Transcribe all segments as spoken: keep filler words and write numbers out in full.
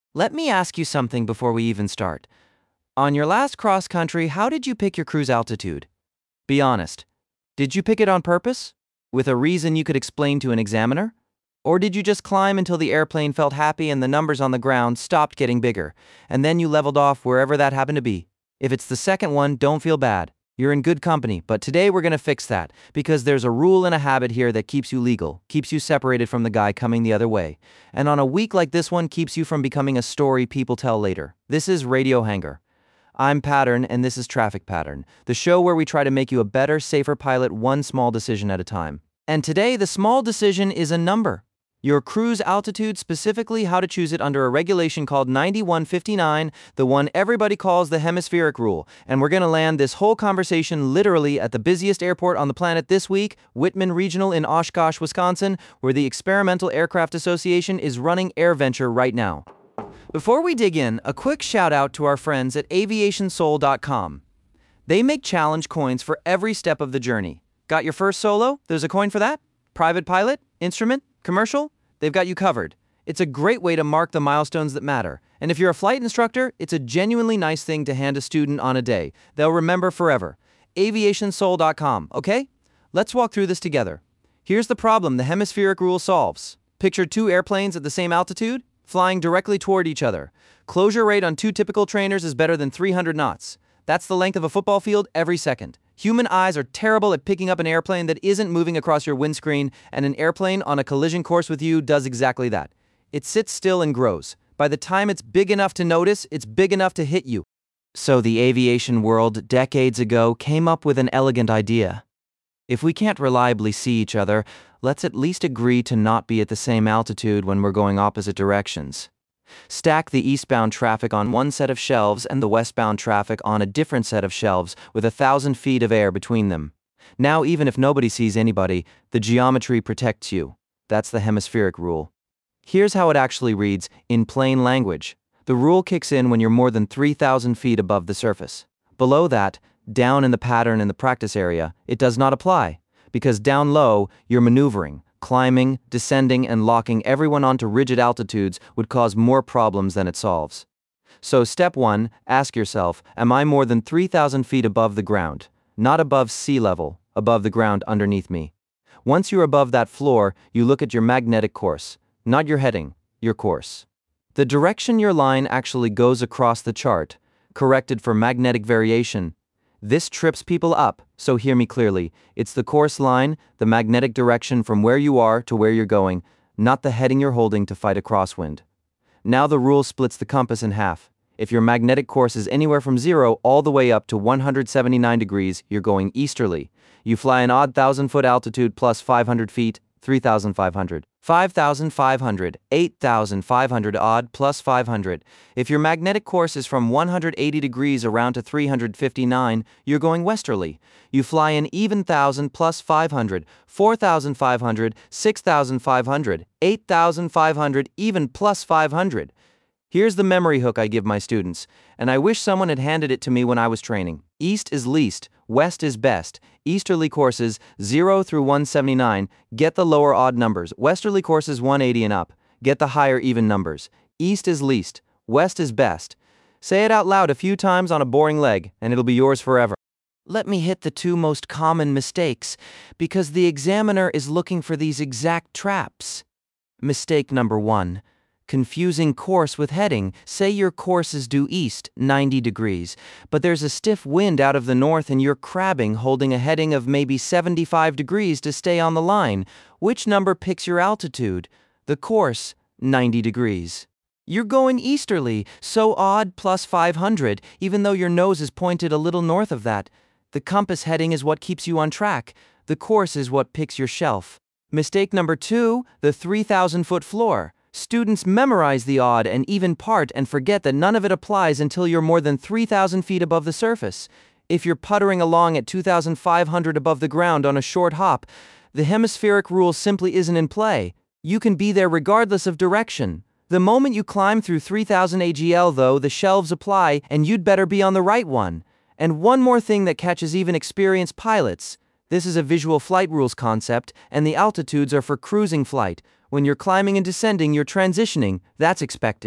Let me ask you something before we even start. On your last cross country, how did you pick your cruise altitude? Be honest. Did you pick it on purpose? With a reason you could explain to an examiner? Or did you just climb until the airplane felt happy and the numbers on the ground stopped getting bigger, and then you leveled off wherever that happened to be? If it's the second one, don't feel bad. You're in good company, but today we're gonna fix that, because there's a rule and a habit here that keeps you legal, keeps you separated from the guy coming the other way, and on a week like this one keeps you from becoming a story people tell later. This is Radio Hanger. I'm Pattern, and this is Traffic Pattern, the show where we try to make you a better, safer pilot one small decision at a time. And today, the small decision is a number. Your cruise altitude, specifically how to choose it under a regulation called ninety-one fifty-nine, the one everybody calls the hemispheric rule. And we're going to land this whole conversation literally at the busiest airport on the planet this week, Whitman Regional in Oshkosh, Wisconsin, where the Experimental Aircraft Association is running AirVenture right now. Before we dig in, a quick shout out to our friends at aviation soul dot com. They make challenge coins for every step of the journey. Got your first solo? There's a coin for that. Private pilot? Instrument? Commercial? They've got you covered. It's a great way to mark the milestones that matter. And if you're a flight instructor, it's a genuinely nice thing to hand a student on a day. They'll remember forever. aviation soul dot com, okay? Let's walk through this together. Here's the problem the hemispheric rule solves. Picture two airplanes at the same altitude, flying directly toward each other. Closure rate on two typical trainers is better than three hundred knots. That's the length of a football field every second. Human eyes are terrible at picking up an airplane that isn't moving across your windscreen, and an airplane on a collision course with you does exactly that. It sits still and grows. By the time it's big enough to notice, it's big enough to hit you. So the aviation world, decades ago, came up with an elegant idea. If we can't reliably see each other, let's at least agree to not be at the same altitude when we're going opposite directions. Stack the eastbound traffic on one set of shelves and the westbound traffic on a different set of shelves with a thousand feet of air between them. Now, even if nobody sees anybody, the geometry protects you. That's the hemispheric rule. Here's how it actually reads in plain language. The rule kicks in when you're more than three thousand feet above the surface. Below that, down in the pattern in the practice area, it does not apply, because down low, you're maneuvering. Climbing, descending, and locking everyone onto rigid altitudes would cause more problems than it solves. So step one, ask yourself, am I more than three thousand feet above the ground? Not above sea level, above the ground underneath me. Once you're above that floor, you look at your magnetic course. Not your heading, your course. The direction your line actually goes across the chart, corrected for magnetic variation. This trips people up, so hear me clearly. It's the course line, the magnetic direction from where you are to where you're going, not the heading you're holding to fight a crosswind. Now the rule splits the compass in half. If your magnetic course is anywhere from zero all the way up to one hundred seventy-nine degrees, you're going easterly. You fly an odd one thousand foot altitude plus five hundred feet, three thousand five hundred. five thousand five hundred, eight thousand five hundred odd plus five hundred. If your magnetic course is from one hundred eighty degrees around to three hundred fifty-nine, you're going westerly. You fly an even one thousand plus five hundred, four thousand five hundred, six thousand five hundred, eight thousand five hundred, even plus five hundred. Here's the memory hook I give my students, and I wish someone had handed it to me when I was training. East is least, west is best. Easterly courses, zero through one seventy-nine, get the lower odd numbers. Westerly courses, one eighty and up, get the higher even numbers. East is least, west is best. Say it out loud a few times on a boring leg, and it'll be yours forever. Let me hit the two most common mistakes, because the examiner is looking for these exact traps. Mistake number one. Confusing course with heading. Say your course is due east, ninety degrees, but there's a stiff wind out of the north and you're crabbing holding a heading of maybe seventy-five degrees to stay on the line. Which number picks your altitude? The course, ninety degrees. You're going easterly, so odd plus five hundred, even though your nose is pointed a little north of that. The compass heading is what keeps you on track. The course is what picks your shelf. Mistake number two, the three thousand foot floor. Students memorize the odd and even part and forget that none of it applies until you're more than three thousand feet above the surface. If you're puttering along at two thousand five hundred above the ground on a short hop, the hemispheric rule simply isn't in play. You can be there regardless of direction. The moment you climb through three thousand A G L though, the shelves apply and you'd better be on the right one. And one more thing that catches even experienced pilots. This is a visual flight rules concept, and the altitudes are for cruising flight. When you're climbing and descending, you're transitioning. That's expected.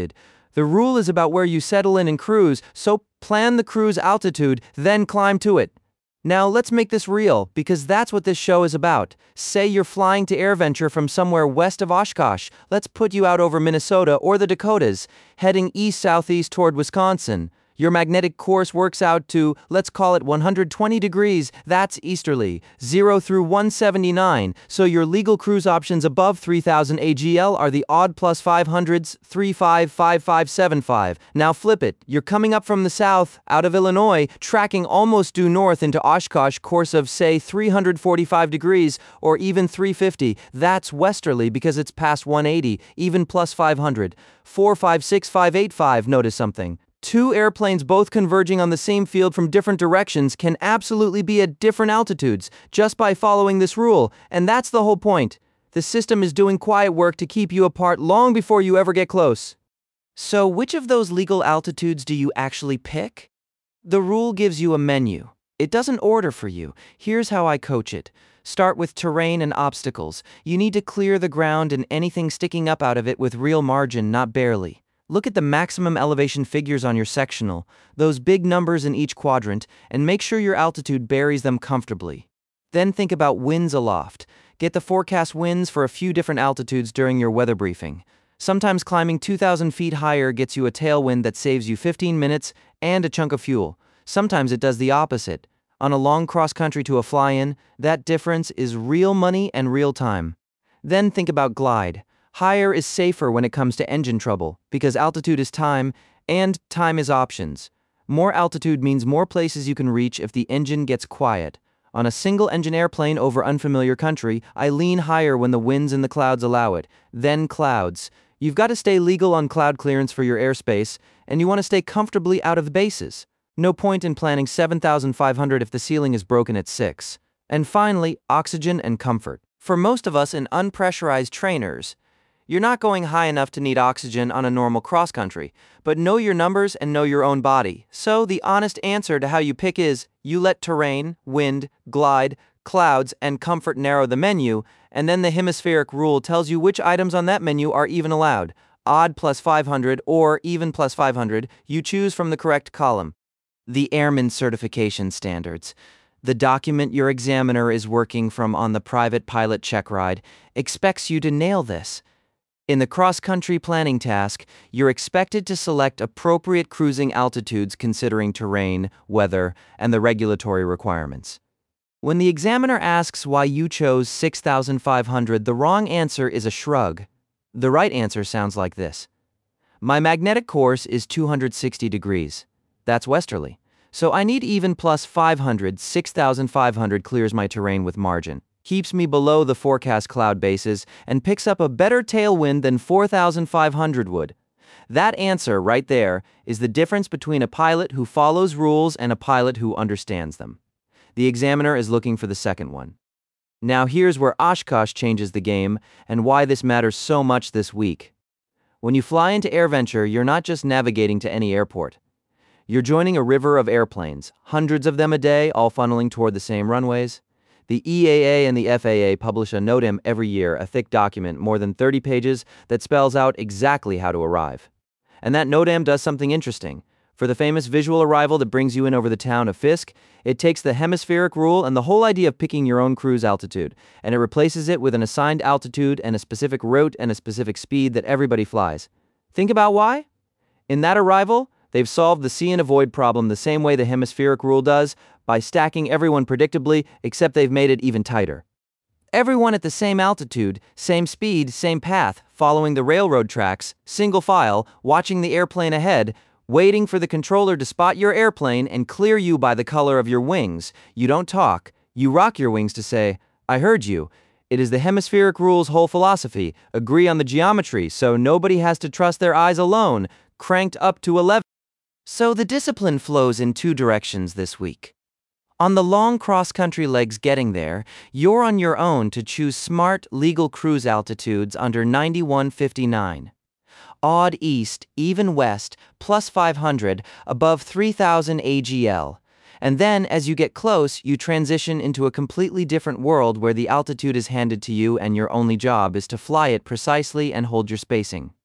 The rule is about where you settle in and cruise, so plan the cruise altitude, then climb to it. Now let's make this real, because that's what this show is about. Say you're flying to AirVenture from somewhere west of Oshkosh. Let's put you out over Minnesota or the Dakotas, heading east-southeast toward Wisconsin. Your magnetic course works out to, let's call it one hundred twenty degrees, that's easterly, zero through one seventy-nine, so your legal cruise options above three thousand A G L are the odd plus five hundreds, three five five five seven five. Now flip it, you're coming up from the south, out of Illinois, tracking almost due north into Oshkosh, course of say three hundred forty-five degrees, or even three fifty, that's westerly because it's past one eighty, even plus five hundred. four five six five eight five, notice something. Two airplanes both converging on the same field from different directions can absolutely be at different altitudes just by following this rule, and that's the whole point. The system is doing quiet work to keep you apart long before you ever get close. So which of those legal altitudes do you actually pick? The rule gives you a menu. It doesn't order for you. Here's how I coach it. Start with terrain and obstacles. You need to clear the ground and anything sticking up out of it with real margin, not barely. Look at the maximum elevation figures on your sectional, those big numbers in each quadrant, and make sure your altitude buries them comfortably. Then think about winds aloft. Get the forecast winds for a few different altitudes during your weather briefing. Sometimes climbing two thousand feet higher gets you a tailwind that saves you fifteen minutes and a chunk of fuel. Sometimes it does the opposite. On a long cross-country to a fly-in, that difference is real money and real time. Then think about glide. Higher is safer when it comes to engine trouble, because altitude is time, and time is options. More altitude means more places you can reach if the engine gets quiet. On a single-engine airplane over unfamiliar country, I lean higher when the winds and the clouds allow it. Then clouds. You've got to stay legal on cloud clearance for your airspace, and you want to stay comfortably out of the bases. No point in planning seven thousand five hundred if the ceiling is broken at six. And finally, oxygen and comfort. For most of us in unpressurized trainers, you're not going high enough to need oxygen on a normal cross-country, but know your numbers and know your own body. So the honest answer to how you pick is, you let terrain, wind, glide, clouds, and comfort narrow the menu, and then the hemispheric rule tells you which items on that menu are even allowed. Odd plus five hundred or even plus five hundred, you choose from the correct column. The Airman Certification Standards. The document your examiner is working from on the private pilot check ride expects you to nail this. In the cross-country planning task, you're expected to select appropriate cruising altitudes considering terrain, weather, and the regulatory requirements. When the examiner asks why you chose six thousand five hundred, the wrong answer is a shrug. The right answer sounds like this. My magnetic course is two hundred sixty degrees. That's westerly. So I need even plus five hundred. six thousand five hundred clears my terrain with margin, keeps me below the forecast cloud bases, and picks up a better tailwind than four thousand five hundred would. That answer right there is the difference between a pilot who follows rules and a pilot who understands them. The examiner is looking for the second one. Now here's where Oshkosh changes the game and why this matters so much this week. When you fly into AirVenture, you're not just navigating to any airport. You're joining a river of airplanes, hundreds of them a day, all funneling toward the same runways. The E A A and the F A A publish a NOTAM every year, a thick document, more than thirty pages, that spells out exactly how to arrive. And that NOTAM does something interesting. For the famous visual arrival that brings you in over the town of Fisk, it takes the hemispheric rule and the whole idea of picking your own cruise altitude, and it replaces it with an assigned altitude and a specific route and a specific speed that everybody flies. Think about why? In that arrival, they've solved the see and avoid problem the same way the hemispheric rule does, by stacking everyone predictably, except they've made it even tighter. Everyone at the same altitude, same speed, same path, following the railroad tracks, single file, watching the airplane ahead, waiting for the controller to spot your airplane and clear you by the color of your wings. You don't talk, you rock your wings to say, I heard you. It is the hemispheric rule's whole philosophy. Agree on the geometry so nobody has to trust their eyes alone, cranked up to eleven. So the discipline flows in two directions this week. On the long cross-country legs getting there, you're on your own to choose smart, legal cruise altitudes under ninety-one fifty-nine. Odd east, even west, plus five hundred, above three thousand A G L. And then, as you get close, you transition into a completely different world where the altitude is handed to you and your only job is to fly it precisely and hold your spacing.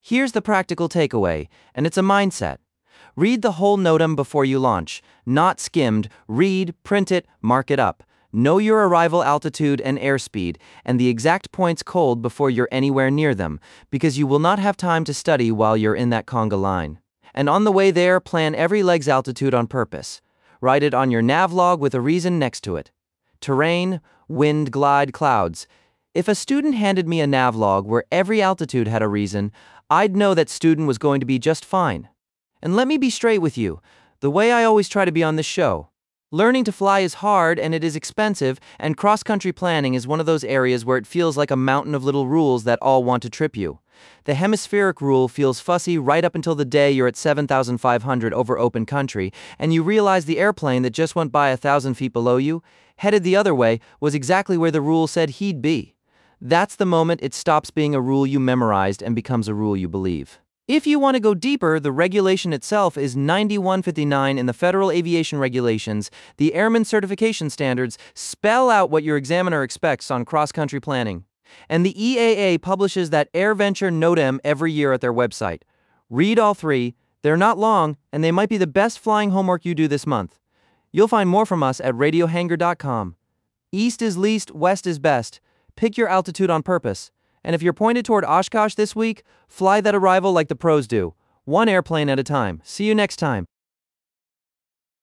Here's the practical takeaway, and it's a mindset. Read the whole NOTAM before you launch, not skimmed. Read, print it, mark it up. Know your arrival altitude and airspeed, and the exact points cold before you're anywhere near them, because you will not have time to study while you're in that conga line. And on the way there, plan every leg's altitude on purpose. Write it on your nav log with a reason next to it. Terrain, wind, glide, clouds. If a student handed me a nav log where every altitude had a reason, I'd know that student was going to be just fine. And let me be straight with you, the way I always try to be on this show. Learning to fly is hard and it is expensive, and cross-country planning is one of those areas where it feels like a mountain of little rules that all want to trip you. The hemispheric rule feels fussy right up until the day you're at seven thousand five hundred over open country, and you realize the airplane that just went by a thousand feet below you, headed the other way, was exactly where the rule said he'd be. That's the moment it stops being a rule you memorized and becomes a rule you believe. If you want to go deeper, the regulation itself is ninety-one fifty-nine in the Federal Aviation Regulations. The Airman Certification Standards spell out what your examiner expects on cross-country planning. And the E A A publishes that AirVenture NOTAM every year at their website. Read all three, they're not long, and they might be the best flying homework you do this month. You'll find more from us at radio hangar dot com. East is least, west is best. Pick your altitude on purpose. And if you're pointed toward Oshkosh this week, fly that arrival like the pros do. One airplane at a time. See you next time.